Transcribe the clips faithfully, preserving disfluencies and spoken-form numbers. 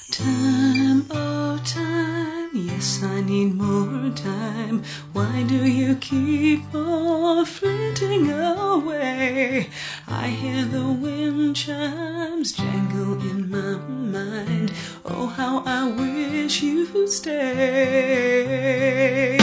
Time, oh time, yes I need more time. Why do you keep on flitting away? I hear the wind chimes jangle in my mind. Oh how I wish you'd stay.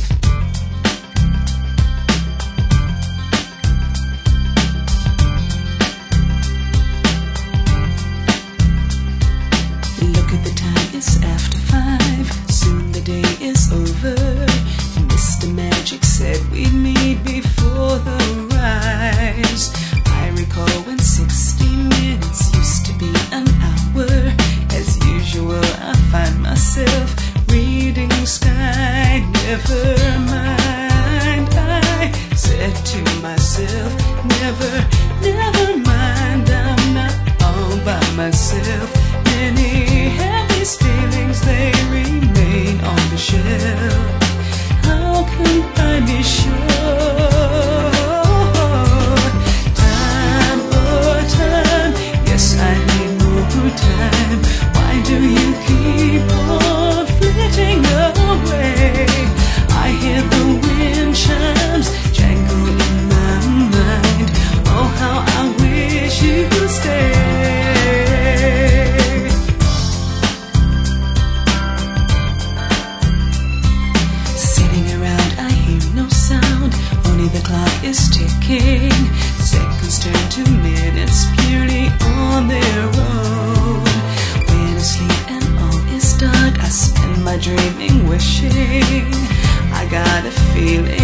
It's after five, soon the day is over. Mister Magic said we'd meet before the rise. I recall when sixty minutes used to be an hour. As usual, I find myself reading sky. Never mind, I said to myself, never, never mind, I'm not all by myself. Any these feelings, they remain on the shelf. How can I be sure? Time, oh time, yes I need more time. Why do you keep on flitting away? I hear the wind chimes jangle in my mind. Oh how I wish you'd stay. The clock is ticking, seconds turn to minutes purely on their own. When asleep and all is dark, I spend my dreaming wishing. I got a feeling